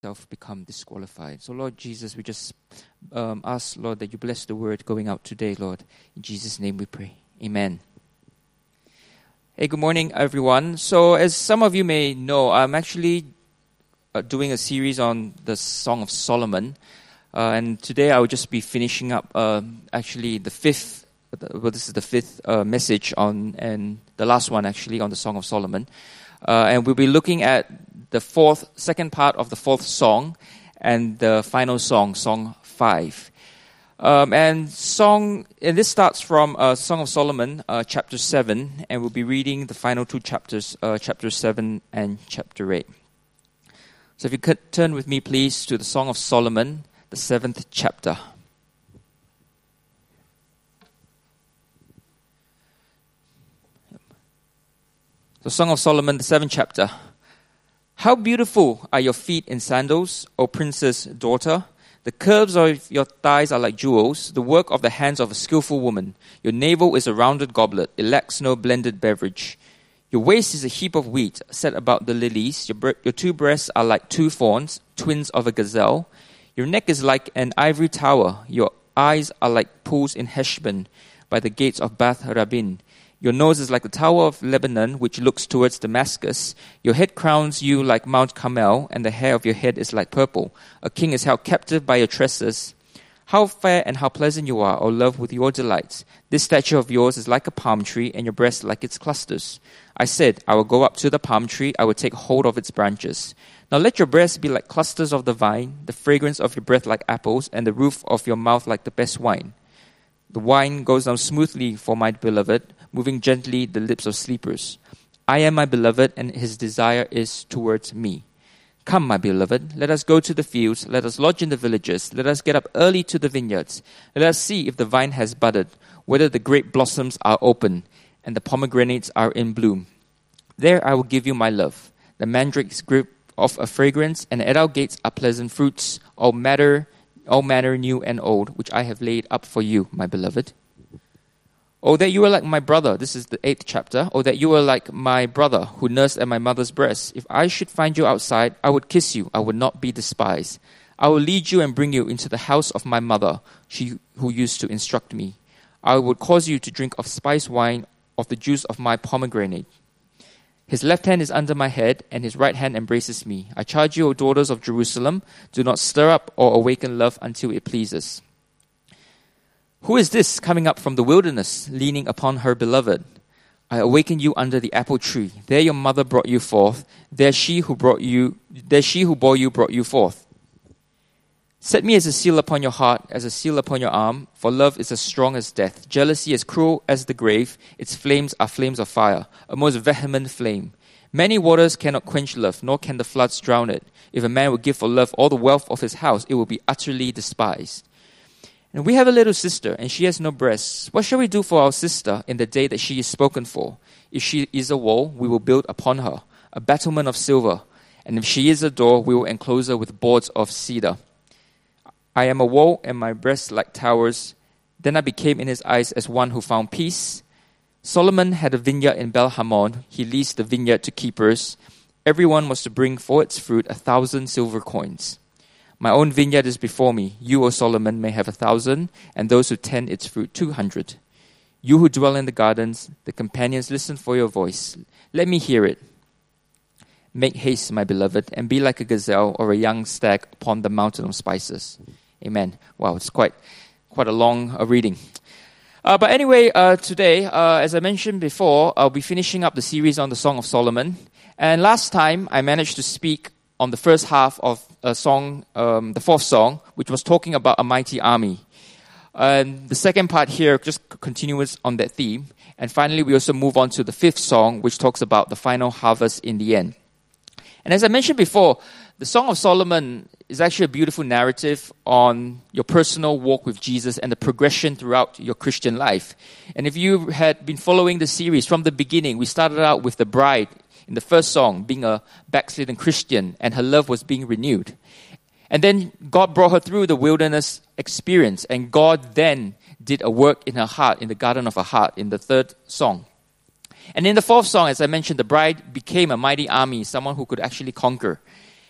become disqualified. So Lord Jesus, we just ask, Lord, that you bless the word going out today, Lord. In Jesus' name we pray. Amen. Hey, good morning, everyone. So as some of you may know, I'm actually doing a series on the Song of Solomon. And today I will just be finishing up actually the fifth, this is the fifth message on, and the last one actually on the Song of Solomon. And we'll be looking at the second part of the fourth song and the final song, Song 5. And this starts from Song of Solomon, chapter 7, and we'll be reading the final two chapters, chapter 7 and chapter 8. So if you could turn with me, please, to the Song of Solomon, the 7th chapter. The Song of Solomon, the 7th chapter. How beautiful are your feet in sandals, O princess daughter! The curves of your thighs are like jewels, the work of the hands of a skillful woman. Your navel is a rounded goblet, it lacks no blended beverage. Your waist is a heap of wheat set about the lilies. Your two breasts are like two fawns, twins of a gazelle. Your neck is like an ivory tower. Your eyes are like pools in Heshbon, by the gates of Bath Rabbin. Your nose is like the tower of Lebanon, which looks towards Damascus. Your head crowns you like Mount Carmel, and the hair of your head is like purple. A king is held captive by your tresses. How fair and how pleasant you are, O love, with your delights. This statue of yours is like a palm tree, and your breast like its clusters. I said, I will go up to the palm tree, I will take hold of its branches. Now let your breasts be like clusters of the vine, the fragrance of your breath like apples, and the roof of your mouth like the best wine. The wine goes down smoothly for my beloved, moving gently the lips of sleepers. I am my beloved, and his desire is towards me. Come, my beloved, let us go to the fields, let us lodge in the villages, let us get up early to the vineyards. Let us see if the vine has budded, whether the grape blossoms are open, and the pomegranates are in bloom. There I will give you my love, the mandrake's grip of a fragrance, and at our gates are pleasant fruits, all manner new and old, which I have laid up for you, my beloved. Oh, that you were like my brother. This is the 8th chapter. Oh, that you were like my brother who nursed at my mother's breast. If I should find you outside, I would kiss you. I would not be despised. I will lead you and bring you into the house of my mother, she who used to instruct me. I would cause you to drink of spice wine, of the juice of my pomegranate. His left hand is under my head, and his right hand embraces me. I charge you, O daughters of Jerusalem, do not stir up or awaken love until it pleases. Who is this coming up from the wilderness, leaning upon her beloved? I awakened you under the apple tree. There your mother brought you forth. There she who bore you brought you forth. Set me as a seal upon your heart, as a seal upon your arm, for love is as strong as death. Jealousy as cruel as the grave. Its flames are flames of fire, a most vehement flame. Many waters cannot quench love, nor can the floods drown it. If a man would give for love all the wealth of his house, it will be utterly despised. And we have a little sister, and she has no breasts. What shall we do for our sister in the day that she is spoken for? If she is a wall, we will build upon her, a battlement of silver. And if she is a door, we will enclose her with boards of cedar. I am a wall, and my breasts like towers. Then I became in his eyes as one who found peace. Solomon had a vineyard in Bel-Hamon. He leased the vineyard to keepers. Everyone was to bring for its fruit 1,000 silver coins. My own vineyard is before me. You, O Solomon, may have 1,000, and those who tend its fruit 200. You who dwell in the gardens, the companions, listen for your voice. Let me hear it. Make haste, my beloved, and be like a gazelle or a young stag upon the mountain of spices. Amen. Wow, it's quite a long reading. But anyway, today, as I mentioned before, I'll be finishing up the series on the Song of Solomon. And last time, I managed to speak on the first half of a song, the fourth song, which was talking about a mighty army. And the second part here just continues on that theme. And finally, we also move on to the fifth song, which talks about the final harvest in the end. And as I mentioned before, the Song of Solomon is actually a beautiful narrative on your personal walk with Jesus and the progression throughout your Christian life. And if you had been following the series from the beginning, we started out with the bride in the first song being a backslidden Christian, and her love was being renewed. And then God brought her through the wilderness experience, and God then did a work in her heart, in the garden of her heart, in the third song. And in the fourth song, as I mentioned, the bride became a mighty army, someone who could actually conquer.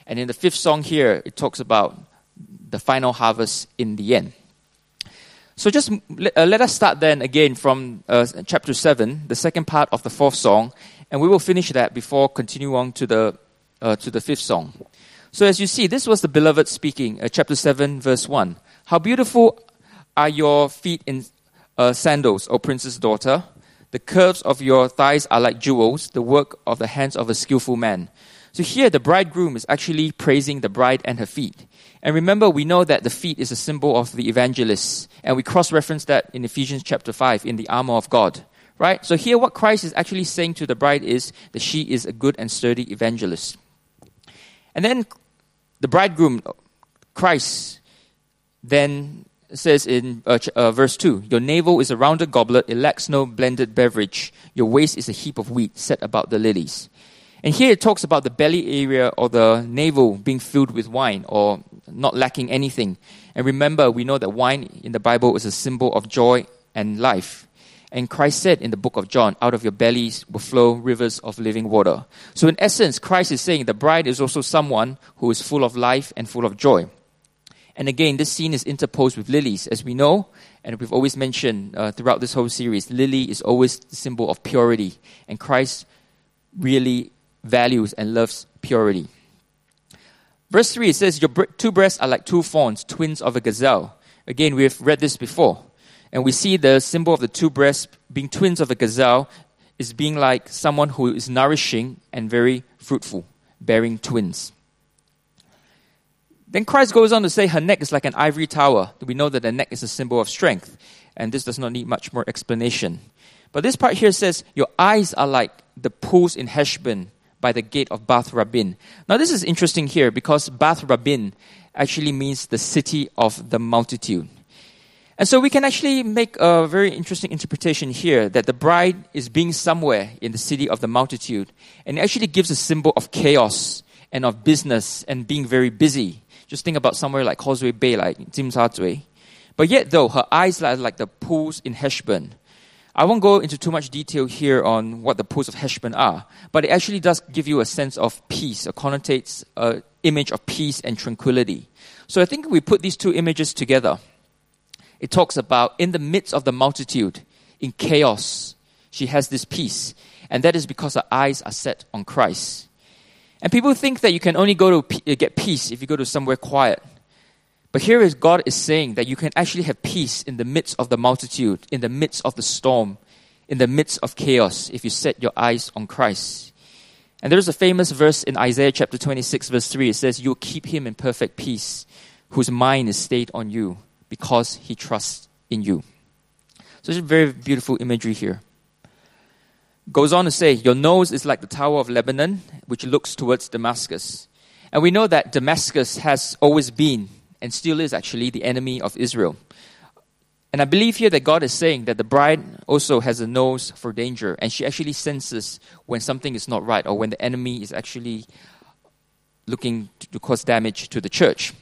And in the fifth song here, it talks about the final harvest in the end. So just let us start then again from chapter 7, the second part of the fourth song, and we will finish that before continuing on to the fifth song. So as you see, this was the beloved speaking, chapter 7, verse 1. How beautiful are your feet in sandals, O princess daughter. The curves of your thighs are like jewels, the work of the hands of a skillful man. So here the bridegroom is actually praising the bride and her feet. And remember, we know that the feet is a symbol of the evangelists. And we cross-reference that in Ephesians chapter 5, in the armor of God. Right? So here what Christ is actually saying to the bride is that she is a good and sturdy evangelist. And then the bridegroom, Christ, then says in verse 2, your navel is a rounded goblet, it lacks no blended beverage. Your waist is a heap of wheat set about the lilies. And here it talks about the belly area or the navel being filled with wine or not lacking anything. And remember, we know that wine in the Bible is a symbol of joy and life. And Christ said in the book of John, out of your bellies will flow rivers of living water. So in essence, Christ is saying the bride is also someone who is full of life and full of joy. And again, this scene is interposed with lilies. As we know, and we've always mentioned throughout this whole series, lily is always the symbol of purity. And Christ really values and loves purity. Verse 3, it says, your two breasts are like two fawns, twins of a gazelle. Again, we've read this before. And we see the symbol of the two breasts being twins of a gazelle is being like someone who is nourishing and very fruitful, bearing twins. Then Christ goes on to say her neck is like an ivory tower. We know that the neck is a symbol of strength. And this does not need much more explanation. But this part here says, your eyes are like the pools in Heshbon by the gate of Bath Rabbin. Now this is interesting here because Bath Rabbin actually means the city of the multitude. And so we can actually make a very interesting interpretation here that the bride is being somewhere in the city of the multitude. And it actually gives a symbol of chaos and of business and being very busy. Just think about somewhere like Causeway Bay, like Tsim Sha Tsui. But yet though, her eyes are like the pools in Heshbon. I won't go into too much detail here on what the pools of Heshbon are, but it actually does give you a sense of peace, it connotates an image of peace and tranquility. So I think we put these two images together. It talks about in the midst of the multitude, in chaos, she has this peace. And that is because her eyes are set on Christ. And people think that you can only go to get peace if you go to somewhere quiet. But here is God is saying that you can actually have peace in the midst of the multitude, in the midst of the storm, in the midst of chaos, if you set your eyes on Christ. And there's a famous verse in Isaiah chapter 26, verse 3. It says, you will keep him in perfect peace, whose mind is stayed on you, because he trusts in you. So it's a very beautiful imagery here. Goes on to say, your nose is like the Tower of Lebanon, which looks towards Damascus. And we know that Damascus has always been and still is actually the enemy of Israel. And I believe here that God is saying that the bride also has a nose for danger, and she actually senses when something is not right or when the enemy is actually looking to cause damage to the church.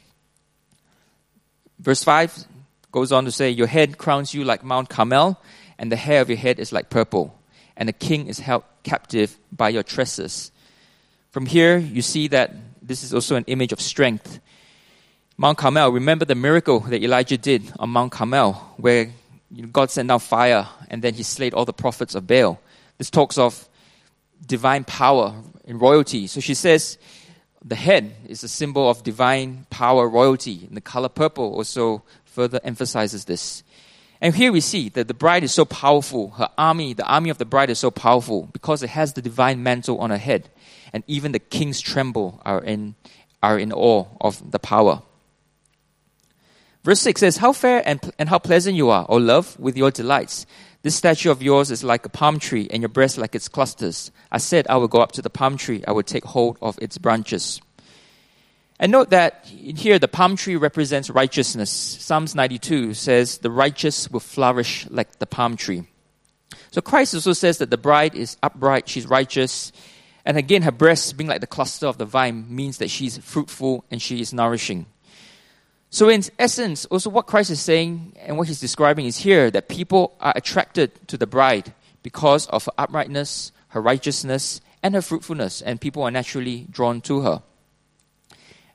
Verse 5 goes on to say, your head crowns you like Mount Carmel, and the hair of your head is like purple, and the king is held captive by your tresses. From here, you see that this is also an image of strength. Mount Carmel, remember the miracle that Elijah did on Mount Carmel, where God sent down fire and then he slayed all the prophets of Baal. This talks of divine power and royalty. So she says the head is a symbol of divine power, royalty. And the color purple also further emphasizes this. And here we see that the bride is so powerful. Her army, the army of the bride is so powerful because it has the divine mantle on her head. And even the kings tremble, are in awe of the power. Verse 6 says, how fair and how pleasant you are, O love, with your delights. This statue of yours is like a palm tree, and your breast like its clusters. I said, I will go up to the palm tree. I will take hold of its branches. And note that here the palm tree represents righteousness. Psalms 92 says, the righteous will flourish like the palm tree. So Christ also says that the bride is upright, she's righteous. And again, her breasts being like the cluster of the vine means that she's fruitful and she is nourishing. So in essence, also what Christ is saying and what he's describing is here that people are attracted to the bride because of her uprightness, her righteousness, and her fruitfulness, and people are naturally drawn to her.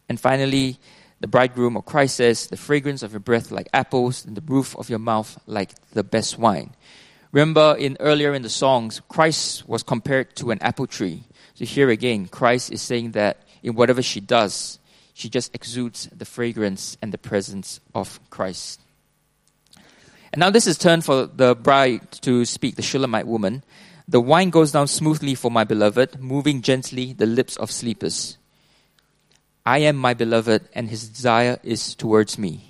And finally, the bridegroom or Christ says, the fragrance of your breath like apples and the roof of your mouth like the best wine. Remember earlier in the songs, Christ was compared to an apple tree. So here again, Christ is saying that in whatever she does, she just exudes the fragrance and the presence of Christ. And now this is turn for the bride to speak, the Shulamite woman. The wine goes down smoothly for my beloved, moving gently the lips of sleepers. I am my beloved, and his desire is towards me.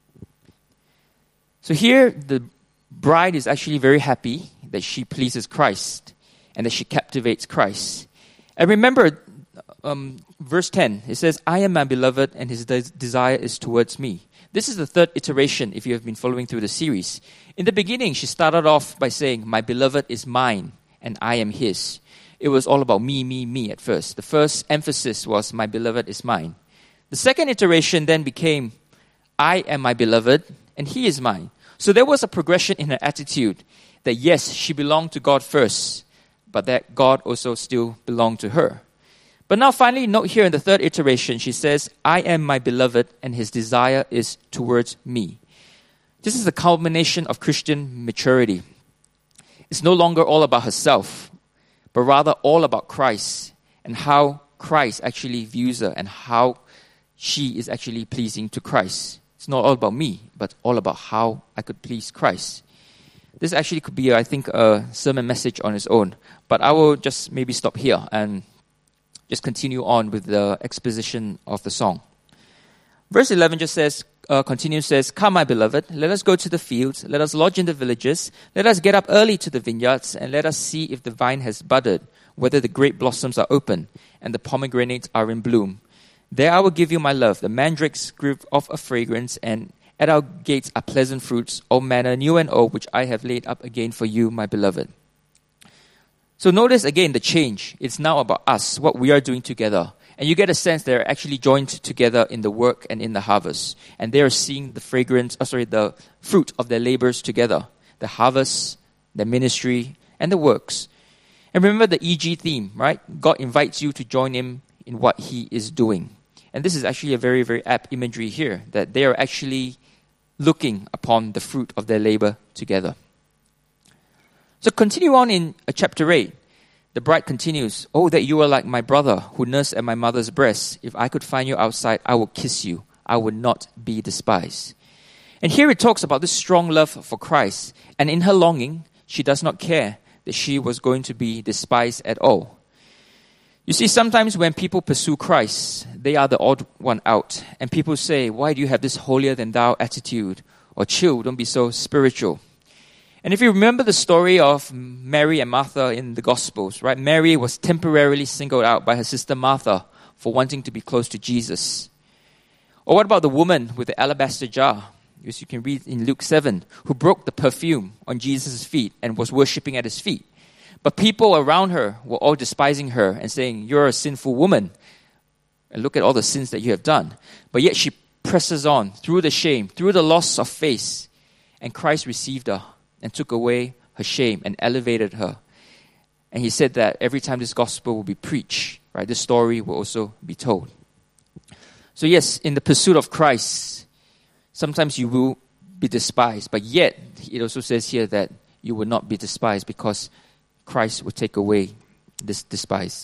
So here, the bride is actually very happy that she pleases Christ and that she captivates Christ. And remember, verse 10, it says, I am my beloved, and his desire is towards me. This is the third iteration if you have been following through the series. In the beginning, she started off by saying, my beloved is mine, and I am his. It was all about me at first. The first emphasis was, my beloved is mine. The second iteration then became, I am my beloved, and he is mine. So there was a progression in her attitude that yes, she belonged to God first, but that God also still belonged to her. But now finally, note here in the third iteration, she says, I am my beloved, and his desire is towards me. This is the culmination of Christian maturity. It's no longer all about herself, but rather all about Christ and how Christ actually views her and how she is actually pleasing to Christ. It's not all about me, but all about how I could please Christ. This actually could be, I think, a sermon message on its own, but I will just maybe stop here and just continue on with the exposition of the song. Verse 11 just says, says, Come, my beloved, let us go to the fields, let us lodge in the villages, let us get up early to the vineyards, and let us see if the vine has budded, whether the grape blossoms are open, and the pomegranates are in bloom. There I will give you my love, the mandrakes give off a fragrance, and at our gates are pleasant fruits, all manner new and old, which I have laid up again for you, my beloved. So notice again the change. It's now about us, what we are doing together. And you get a sense they're actually joined together in the work and in the harvest. And they are seeing the the fruit of their labors together. The harvest, the ministry, and the works. And remember the EG theme, right? God invites you to join him in what he is doing. And this is actually a very, very apt imagery here, that they are actually looking upon the fruit of their labor together. So continue on in chapter 8. The bride continues, Oh, that you were like my brother who nursed at my mother's breast. If I could find you outside, I will kiss you. I would not be despised. And here it talks about this strong love for Christ. And in her longing, she does not care that she was going to be despised at all. You see, sometimes when people pursue Christ, they are the odd one out. And people say, why do you have this holier-than-thou attitude? Or chill, don't be so spiritual. And if you remember the story of Mary and Martha in the Gospels, right? Mary was temporarily singled out by her sister Martha for wanting to be close to Jesus. Or what about the woman with the alabaster jar, as you can read in Luke 7, who broke the perfume on Jesus' feet and was worshipping at his feet? But people around her were all despising her and saying, you're a sinful woman. And look at all the sins that you have done. But yet she presses on through the shame, through the loss of face. And Christ received her and took away her shame and elevated her. And he said that every time this gospel will be preached, right, this story will also be told. So yes, in the pursuit of Christ, sometimes you will be despised. But yet, it also says here that you will not be despised because Christ will take away this despise.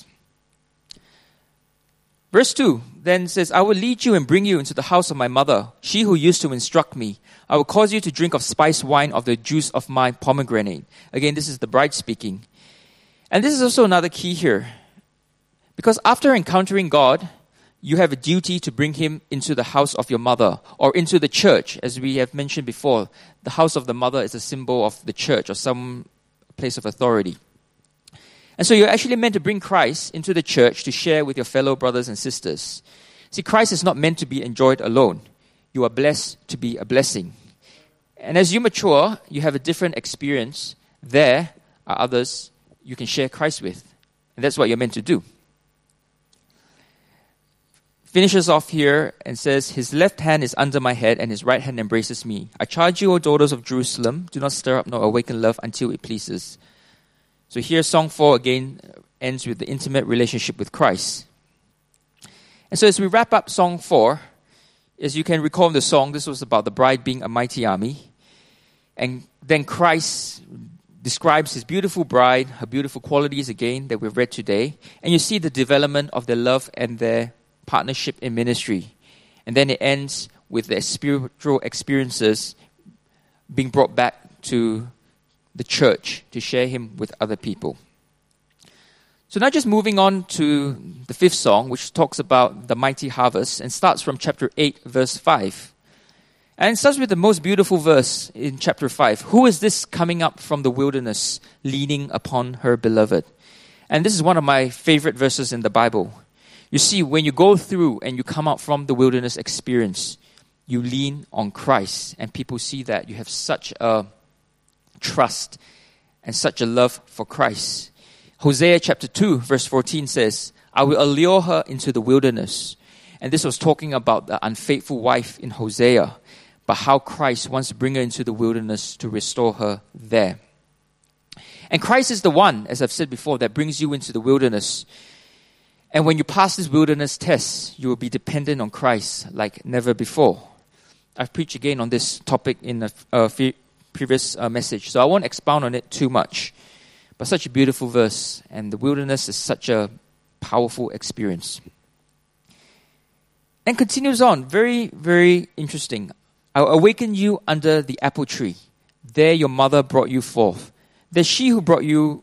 Verse 2 then says, I will lead you and bring you into the house of my mother, she who used to instruct me. I will cause you to drink of spiced wine of the juice of my pomegranate. Again, this is the bride speaking. And this is also another key here. Because after encountering God, you have a duty to bring him into the house of your mother or into the church. As we have mentioned before, the house of the mother is a symbol of the church or some place of authority. And so you're actually meant to bring Christ into the church to share with your fellow brothers and sisters. See, Christ is not meant to be enjoyed alone. You are blessed to be a blessing. And as you mature, you have a different experience. There are others you can share Christ with. And that's what you're meant to do. Finishes off here and says, His left hand is under my head and his right hand embraces me. I charge you, O daughters of Jerusalem, do not stir up nor awaken love until it pleases. So here, Song 4 again ends with the intimate relationship with Christ. And so as we wrap up Song 4, as you can recall in the song, this was about the bride being a mighty army. And then Christ describes his beautiful bride, her beautiful qualities again that we've read today. And you see the development of their love and their partnership in ministry. And then it ends with their spiritual experiences being brought back to the church to share him with other people. So now just moving on to the fifth song, which talks about the mighty harvest and starts from chapter 8, verse 5. And it starts with the most beautiful verse in chapter 5. Who is this coming up from the wilderness, leaning upon her beloved? And this is one of my favorite verses in the Bible. You see, when you go through and you come out from the wilderness experience, you lean on Christ, and people see that you have such a trust and such a love for Christ. Hosea chapter 2, verse 14 says, I will allure her into the wilderness. And this was talking about the unfaithful wife in Hosea, but how Christ wants to bring her into the wilderness to restore her there. And Christ is the one, as I've said before, that brings you into the wilderness. And when you pass this wilderness test, you will be dependent on Christ like never before. I've preached again on this topic in a previous message, so I won't expound on it too much. But such a beautiful verse, and the wilderness is such a powerful experience. And continues on, very, very interesting. I will awaken you under the apple tree. There your mother brought you forth. There's she who bore you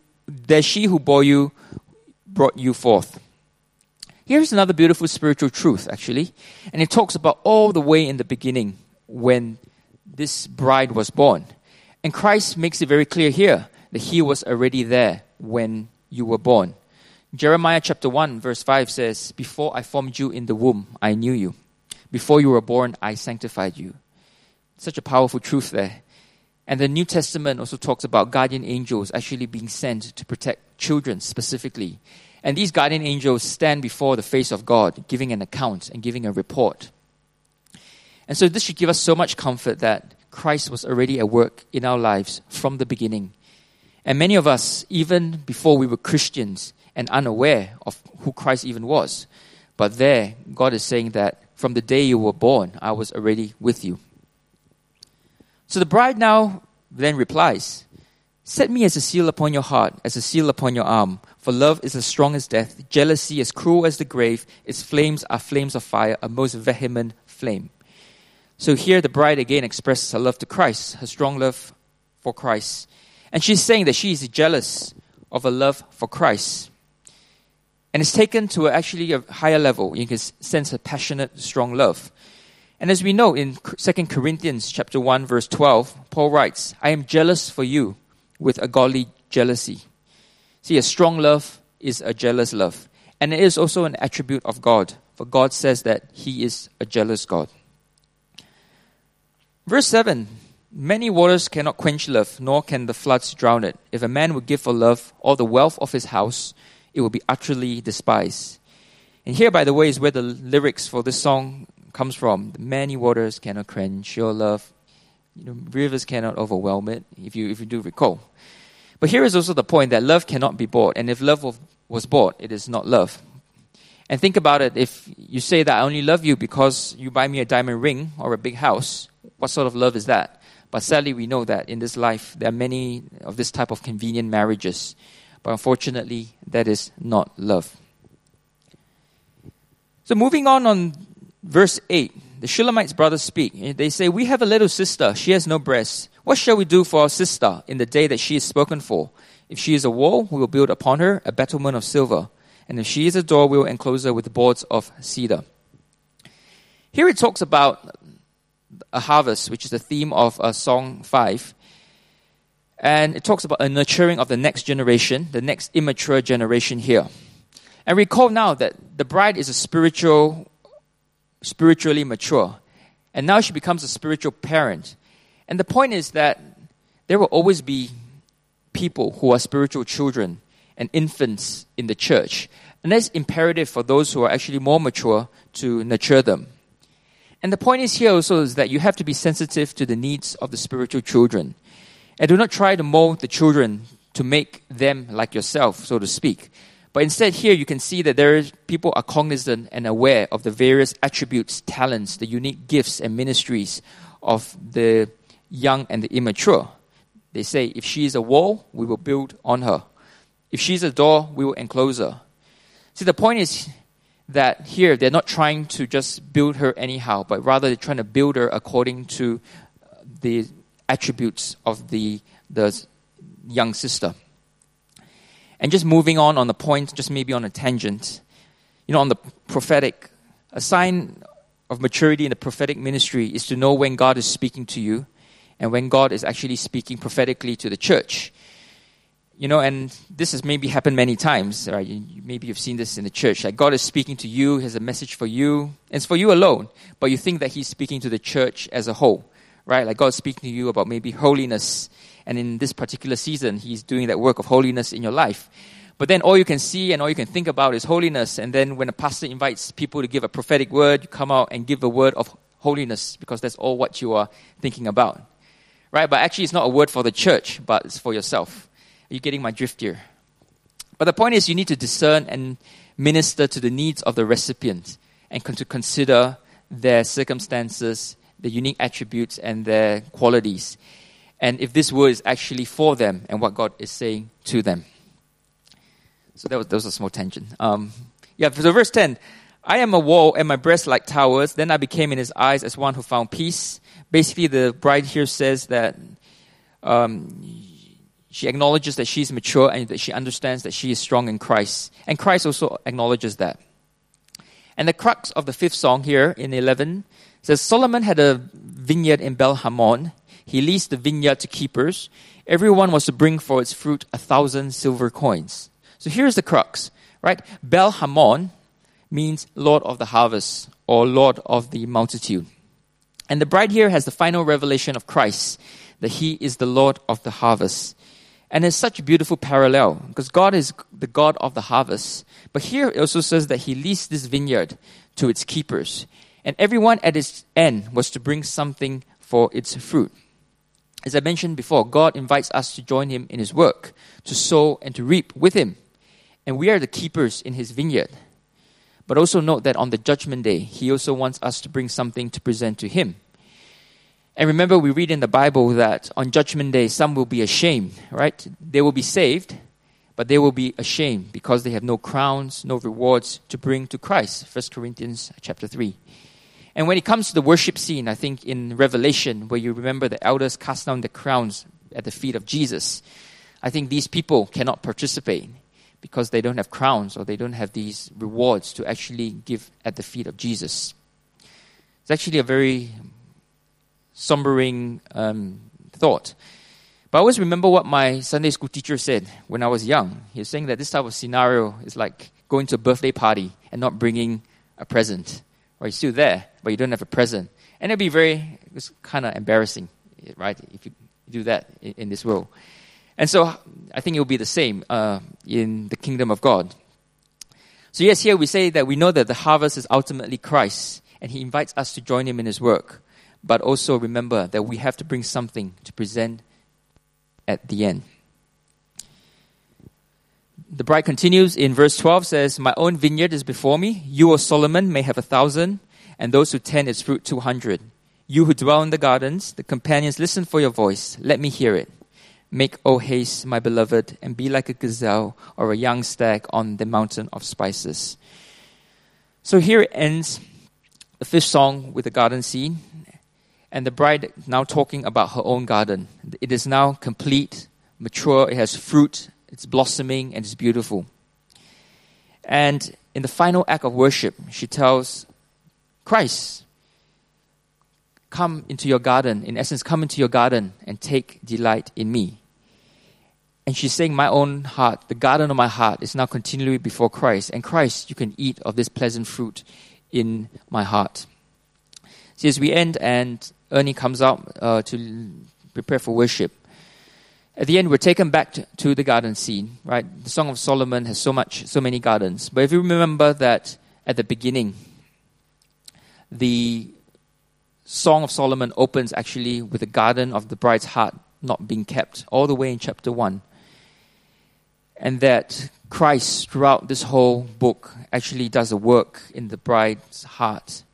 brought you forth. Here's another beautiful spiritual truth, actually. And it talks about all the way in the beginning when this bride was born. And Christ makes it very clear here that he was already there when you were born. Jeremiah chapter 1 verse 5 says, before I formed you in the womb, I knew you. Before you were born, I sanctified you. Such a powerful truth there. And the New Testament also talks about guardian angels actually being sent to protect children specifically. And these guardian angels stand before the face of God, giving an account and giving a report. And so this should give us so much comfort that Christ was already at work in our lives from the beginning. And many of us, even before we were Christians and unaware of who Christ even was, but there, God is saying that from the day you were born, I was already with you. So the bride now then replies, set me as a seal upon your heart, as a seal upon your arm. For love is as strong as death, jealousy as cruel as the grave. Its flames are flames of fire, a most vehement flame. So here the bride again expresses her love to Christ, her strong love for Christ. And she's saying that she is jealous of her love for Christ. And it's taken to actually a higher level. You can sense a passionate, strong love. And as we know in 2 Corinthians chapter 1, verse 12, Paul writes, I am jealous for you with a godly jealousy. See, a strong love is a jealous love. And it is also an attribute of God. For God says that he is a jealous God. Verse 7, many waters cannot quench love, nor can the floods drown it. If a man would give for love all the wealth of his house, it will be utterly despised. And here, by the way, is where the lyrics for this song comes from. Many waters cannot quench your love. Rivers cannot overwhelm it, if you do recall. But here is also the point that love cannot be bought. And if love was bought, it is not love. And think about it. If you say that I only love you because you buy me a diamond ring or a big house, what sort of love is that? But sadly, we know that in this life, there are many of this type of convenient marriages. But unfortunately, that is not love. So moving on verse 8, the Shulamites' brothers speak. They say, we have a little sister. She has no breasts. What shall we do for our sister in the day that she is spoken for? If she is a wall, we will build upon her a battlement of silver. And if she is a door, we will enclose her with boards of cedar. Here it talks about a harvest, which is the theme of Song 5. And it talks about a nurturing of the next generation, the next immature generation here. And recall now that the bride is spiritually mature. And now she becomes a spiritual parent. And the point is that there will always be people who are spiritual children and infants in the church. And that's imperative for those who are actually more mature to nurture them. And the point is here also is that you have to be sensitive to the needs of the spiritual children. And do not try to mold the children to make them like yourself, so to speak. But instead here you can see that people are cognizant and aware of the various attributes, talents, the unique gifts and ministries of the young and the immature. They say, if she is a wall, we will build on her. If she's a door, we will enclose her. See, the point is that here they're not trying to just build her anyhow, but rather they're trying to build her according to the attributes of the young sister. And just moving on the point, just maybe on a tangent, on the prophetic, a sign of maturity in the prophetic ministry is to know when God is speaking to you and when God is actually speaking prophetically to the church. And this has maybe happened many times, right? Maybe you've seen this in the church. Like God is speaking to you, He has a message for you, and it's for you alone, but you think that He's speaking to the church as a whole, right? Like God's speaking to you about maybe holiness, and in this particular season, He's doing that work of holiness in your life. But then all you can see and all you can think about is holiness, and then when a pastor invites people to give a prophetic word, you come out and give the word of holiness because that's all what you are thinking about, right? But actually it's not a word for the church, but it's for yourself. Are you getting my drift here? But the point is you need to discern and minister to the needs of the recipient and to consider their circumstances, the unique attributes and their qualities. And if this word is actually for them and what God is saying to them. So that was a small tangent. So verse 10. I am a wall and my breasts like towers. Then I became in His eyes as one who found peace. Basically the bride here says that she acknowledges that she's mature and that she understands that she is strong in Christ. And Christ also acknowledges that. And the crux of the 5th song here in 11 says, Solomon had a vineyard in Bel-Hamon. He leased the vineyard to keepers. Everyone was to bring for its fruit 1,000 silver coins. So here's the crux, right? Bel-Hamon means Lord of the harvest or Lord of the multitude. And the bride here has the final revelation of Christ, that He is the Lord of the harvest. And it's such a beautiful parallel because God is the God of the harvest. But here it also says that He leased this vineyard to its keepers. And everyone at its end was to bring something for its fruit. As I mentioned before, God invites us to join Him in His work, to sow and to reap with Him. And we are the keepers in His vineyard. But also note that on the judgment day, He also wants us to bring something to present to Him. And remember, we read in the Bible that on Judgment Day, some will be ashamed, right? They will be saved, but they will be ashamed because they have no crowns, no rewards to bring to Christ. 1 Corinthians chapter 3. And when it comes to the worship scene, I think in Revelation, where you remember the elders cast down the crowns at the feet of Jesus, I think these people cannot participate because they don't have crowns or they don't have these rewards to actually give at the feet of Jesus. It's actually a very sombering thought. But I always remember what my Sunday school teacher said when I was young. He was saying that this type of scenario is like going to a birthday party and not bringing a present. Or you're still there, but you don't have a present. And it's kind of embarrassing, right, if you do that in this world. And so I think it will be the same in the kingdom of God. So yes, here we say that we know that the harvest is ultimately Christ, and He invites us to join Him in His work. But also remember that we have to bring something to present at the end. The bride continues in verse 12, says, My own vineyard is before me. You, O Solomon, may have 1,000, and those who tend its fruit 200. You who dwell in the gardens, the companions, listen for your voice. Let me hear it. Make, O haste, my beloved, and be like a gazelle or a young stag on the mountain of spices. So here it ends the 5th song with the garden scene. And the bride now talking about her own garden. It is now complete, mature, it has fruit, it's blossoming, and it's beautiful. And in the final act of worship, she tells Christ, come into your garden. In essence, come into your garden and take delight in me. And she's saying, my own heart, the garden of my heart is now continually before Christ. And Christ, you can eat of this pleasant fruit in my heart. See, as we end and Ernie comes out to prepare for worship, at the end we're taken back to the garden scene, right? The Song of Solomon has so many gardens. But if you remember that at the beginning, the Song of Solomon opens actually with the garden of the bride's heart not being kept, all the way in chapter 1. And that Christ throughout this whole book actually does a work in the bride's heart.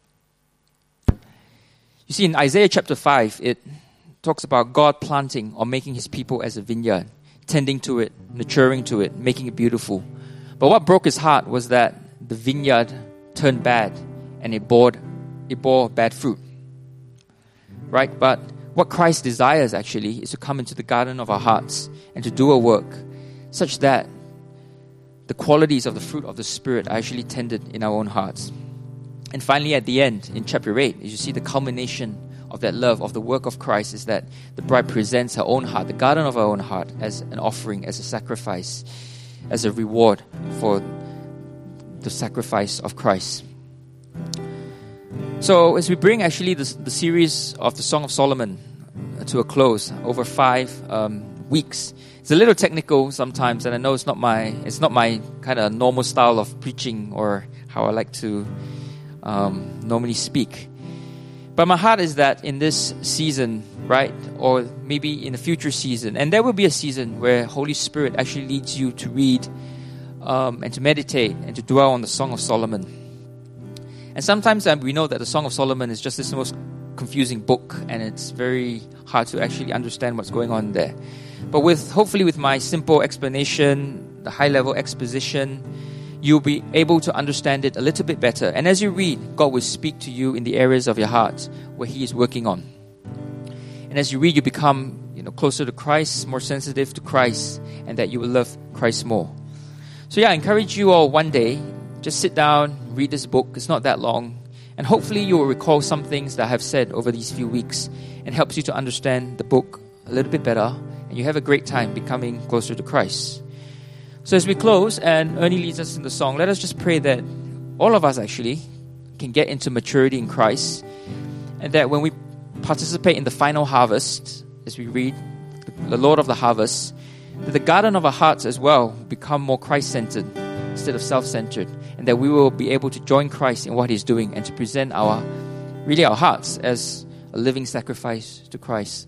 You see, in Isaiah chapter 5, it talks about God planting or making his people as a vineyard, tending to it, nurturing to it, making it beautiful. But what broke his heart was that the vineyard turned bad and it bore bad fruit. Right? But what Christ desires actually is to come into the garden of our hearts and to do a work such that the qualities of the fruit of the Spirit are actually tended in our own hearts. And finally, at the end, in chapter 8, as you see the culmination of that love, of the work of Christ, is that the bride presents her own heart, the garden of her own heart, as an offering, as a sacrifice, as a reward for the sacrifice of Christ. So as we bring actually the series of the Song of Solomon to a close over 5 weeks, it's a little technical sometimes, and I know it's not my kind of normal style of preaching or how I like to normally speak. But my heart is that in this season, right, or maybe in a future season, and there will be a season where Holy Spirit actually leads you to read and to meditate and to dwell on the Song of Solomon. And sometimes we know that the Song of Solomon is just this most confusing book, and it's very hard to actually understand what's going on there. But hopefully with my simple explanation, the high-level exposition, you'll be able to understand it a little bit better. And as you read, God will speak to you in the areas of your heart where He is working on. And as you read, you become closer to Christ, more sensitive to Christ, and that you will love Christ more. So I encourage you all one day, just sit down, read this book. It's not that long. And hopefully you will recall some things that I have said over these few weeks and helps you to understand the book a little bit better. And you have a great time becoming closer to Christ. So as we close, and Ernie leads us in the song, let us just pray that all of us actually can get into maturity in Christ, and that when we participate in the final harvest, as we read the Lord of the harvest, that the garden of our hearts as well become more Christ-centered instead of self-centered, and that we will be able to join Christ in what He's doing and to present our hearts as a living sacrifice to Christ.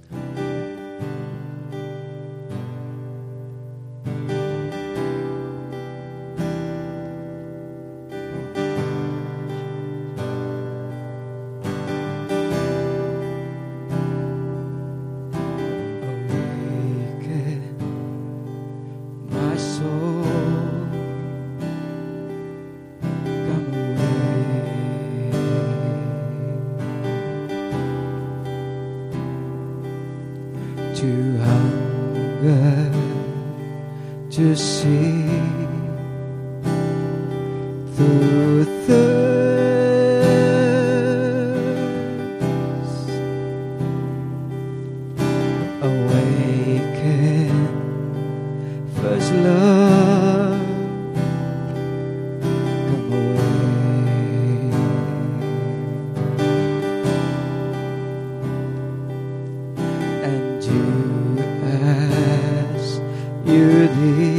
To see through thirst, awaken first love, come away, and do as you did.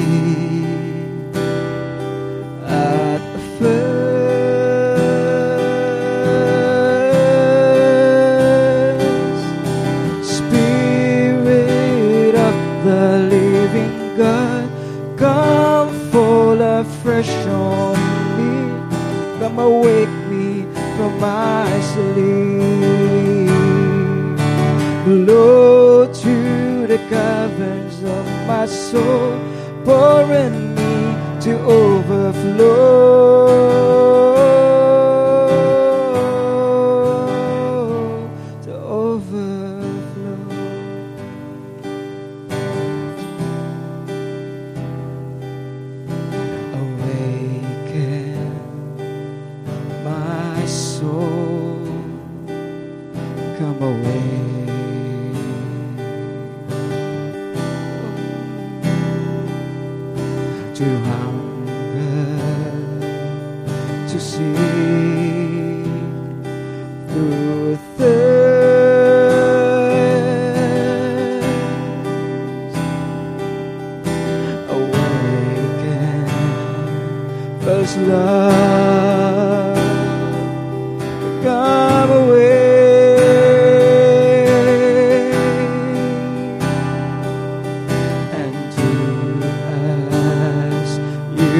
Awake me from my sleep, blow to the caverns of my soul, pour in me to overflow, to overflow. Awaken my soul, come away, to hunger, to see through thirst, awaken first love, come away, and do as you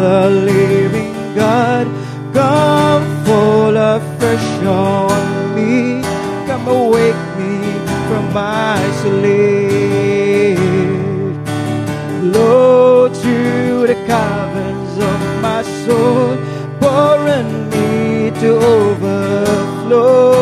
the living God, come fall afresh on me. Come awake me from my sleep. Lord, to the caverns of my soul, pour in me to overflow.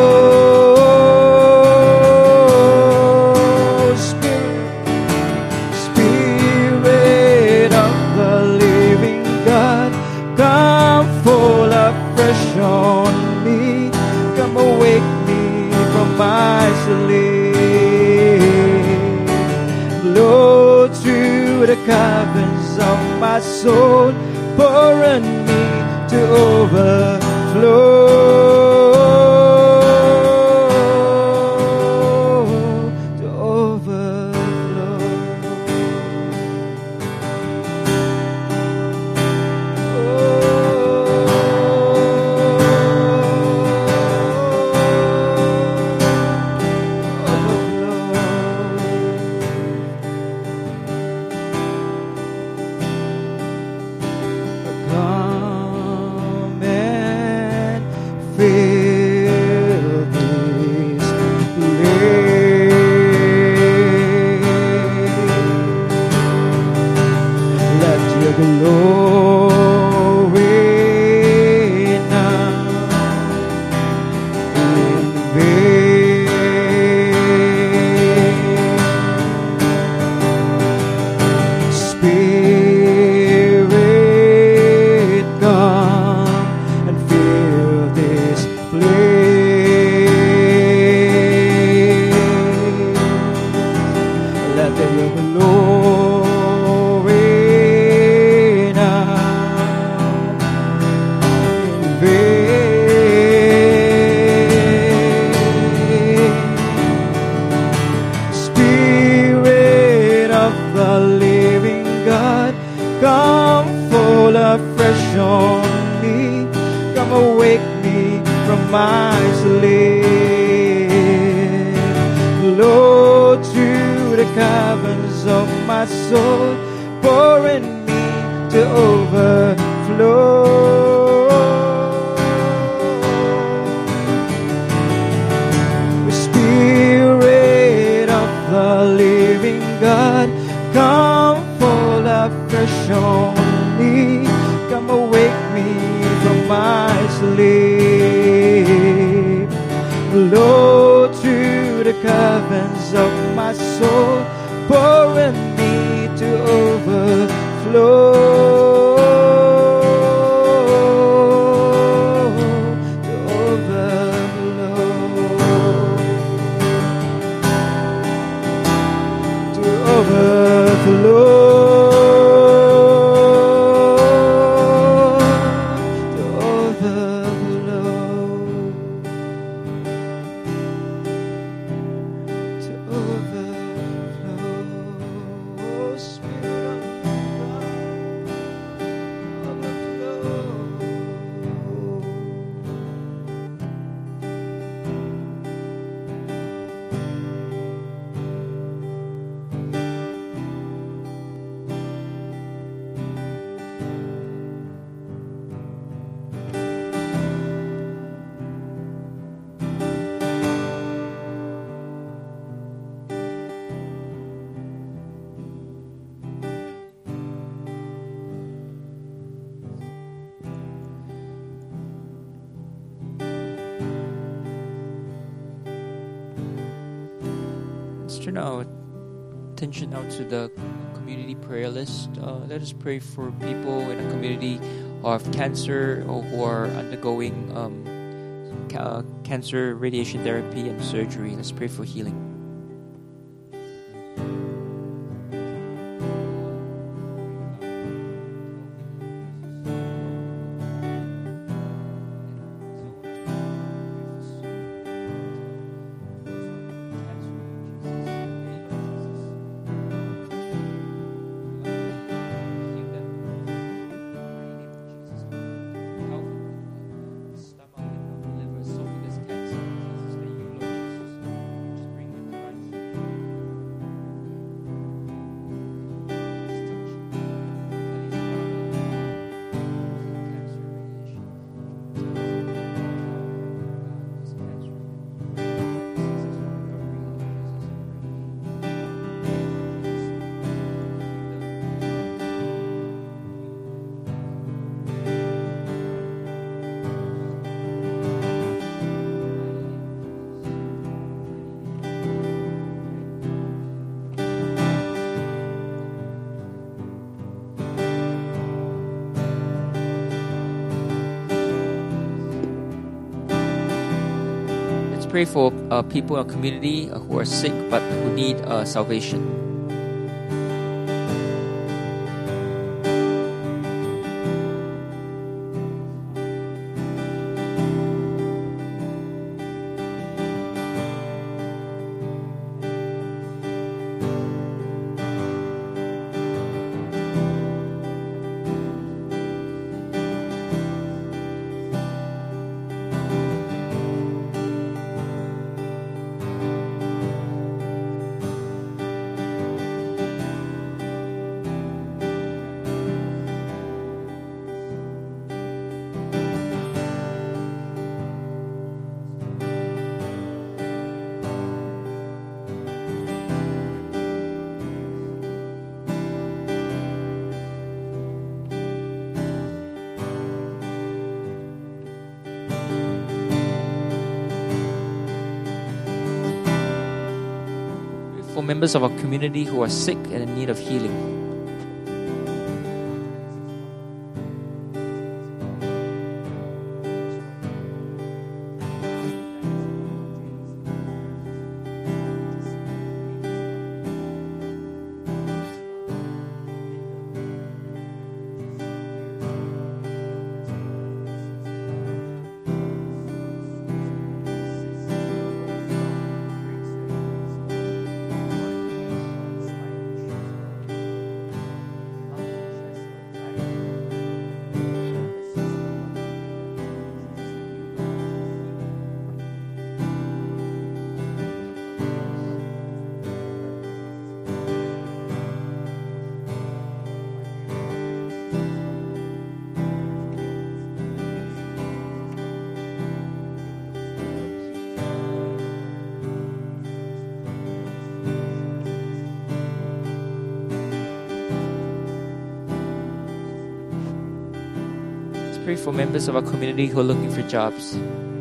Spirit of the living God, come fall afresh on me. Come awake me from my sleep. Lord, through the caverns of my soul, pour in me to overflow. To overflow. Come and fill this place. Let your glory now invade. Spirit, come and fill this place. Let your glory now invade. Spirit of the living God, come fall afresh on me. Come awake me from my sleep. Lord, through the caverns of my soul, pour in me to overflow. Spirit of the living God, come fall afresh on me. Come awake me from my sleep. Lord, through the caverns of my soul, pour in me to overflow. To overflow. To overflow. To overflow. To overflow. Spirit of God, overflow. Let's turn our attention now to the community prayer list. Let us pray for people in a community who have cancer or who are undergoing cancer radiation therapy and surgery. Let's pray for healing. Stomach, liver, esophagus cancer, Jesus, that you, Lord Jesus, just bring pray for people in our community who are sick but who need salvation. For members of our community who are sick and in need of healing. Pray for members of our community who are looking for jobs.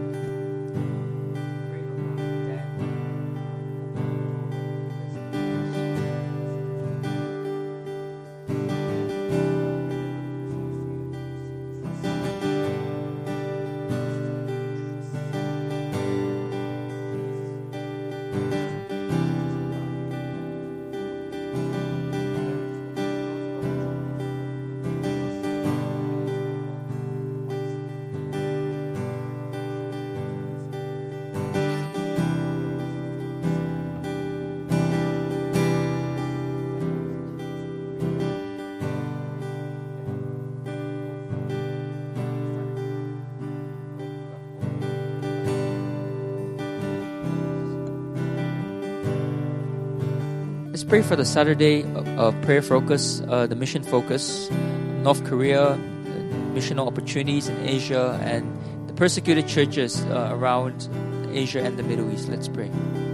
Let's pray for the Saturday prayer focus, the mission focus, North Korea, missional opportunities in Asia, and the persecuted churches around Asia and the Middle East. Let's pray.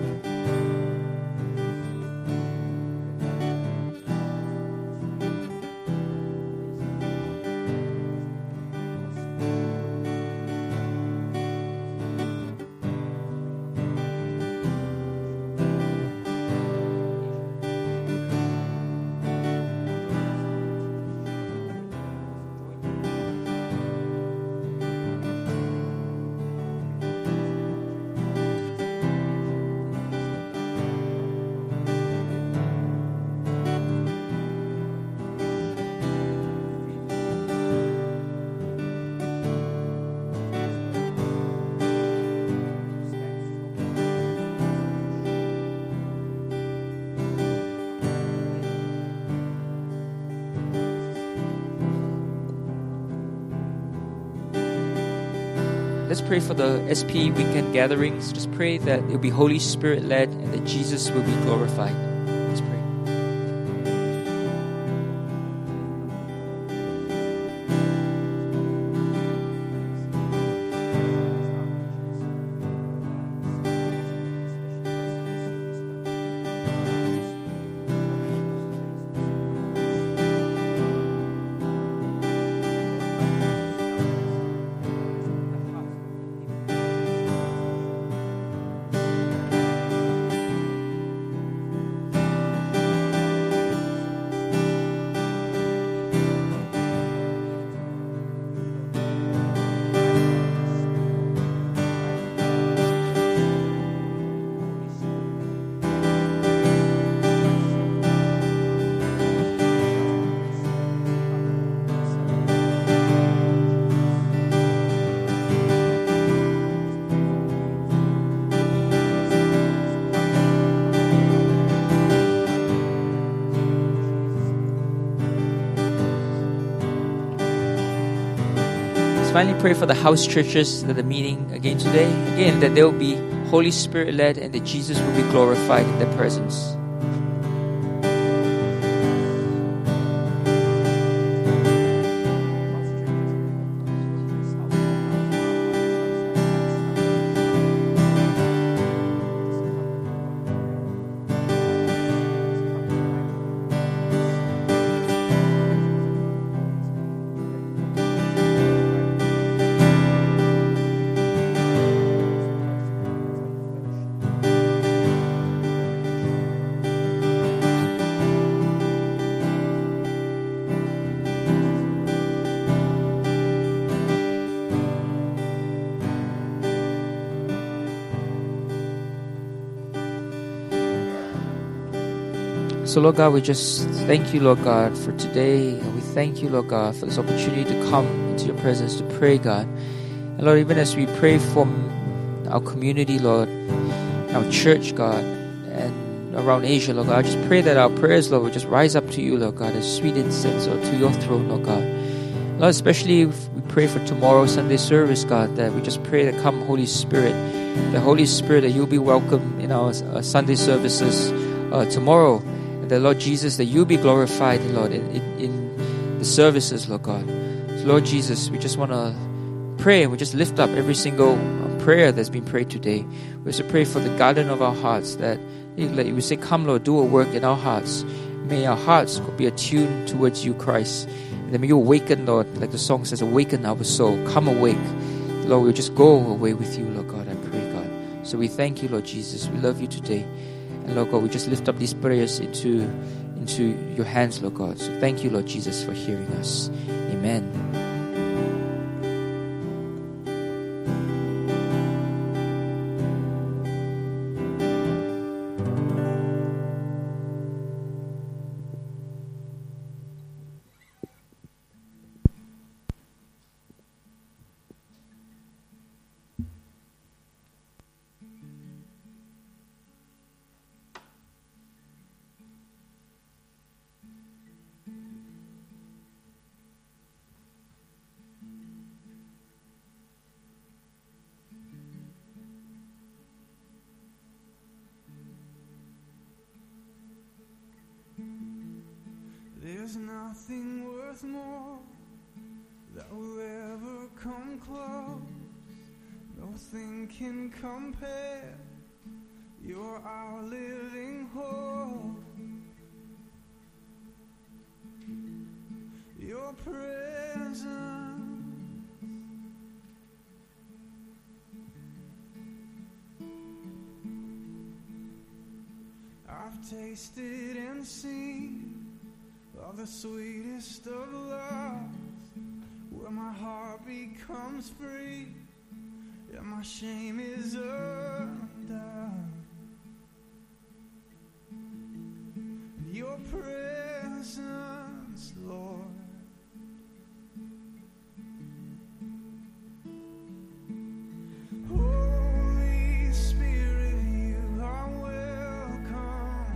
Let's pray for the SP weekend gatherings. Just pray that it will be Holy Spirit led and that Jesus will be glorified. Let's pray. finally pray for the house churches that are meeting again today. Again, that they'll be Holy Spirit led and that Jesus will be glorified in their presence. So, Lord God, we just thank you, Lord God, for today. And we thank you, Lord God, for this opportunity to come into your presence to pray, God. And Lord, even as we pray for our community, Lord, our church, God, and around Asia, Lord God, I just pray that our prayers, Lord, will just rise up to you, Lord God, as sweet incense, Lord, to your throne, Lord God. Lord, especially if we pray for tomorrow's Sunday service, God, that we just pray that come Holy Spirit, the Holy Spirit, that you'll be welcome in our Sunday services tomorrow. The Lord Jesus, that you be glorified, Lord, in the services, Lord God. So Lord Jesus, we just want to pray and we just lift up every single prayer that's been prayed today. We also pray for the garden of our hearts, that we say, come, Lord, do a work in our hearts. May our hearts be attuned towards you, Christ. And then may you awaken, Lord, like the song says, awaken our soul. Come awake. Lord, we'll just go away with you, Lord God, I pray, God. So we thank you, Lord Jesus. We love you today. And Lord God, we just lift up these prayers into your hands, Lord God. So thank you, Lord Jesus, for hearing us. Amen. There's nothing worth more that will ever come close. Nothing can compare. You're our living hope. Your presence, I've tasted and seen of the sweetest of loves, where my heart becomes free and my shame is undone. Your presence